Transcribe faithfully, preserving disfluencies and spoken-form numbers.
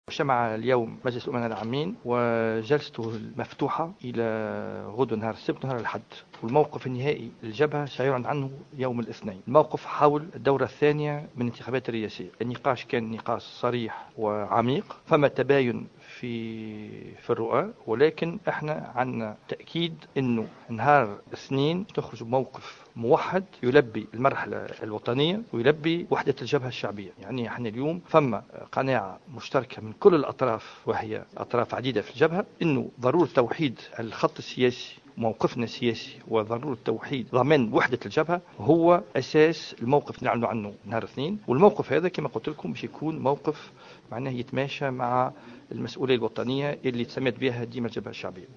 اجتمع اليوم مجلس الأمناء العامين وجلسته المفتوحة إلى غد نهار السبت نهار الأحد، والموقف النهائي للجبهة سيعلن عنه يوم الاثنين. الموقف حول الدورة الثانية من الانتخابات الرئاسية. النقاش كان نقاش صريح وعميق، فما تباين في في الرؤى، ولكن احنا عندنا تأكيد انه نهار اثنين تخرج موقف موحد يلبي المرحلة الوطنية ويلبي وحدة الجبهة الشعبية. يعني احنا اليوم فما قناعة مشتركة من كل الأطراف، وهي أطراف عديدة في الجبهة، انه ضرورة توحيد الخط السياسي، موقفنا السياسي، وضرورة توحيد ضمان وحدة الجبهة هو أساس الموقف اللي نعلن عنه نهار اثنين. والموقف هذا كما قلت لكم مش يكون موقف معناه يتماشى مع المسؤولية الوطنية اللي تسميت بها ديما الجبهة الشعبية.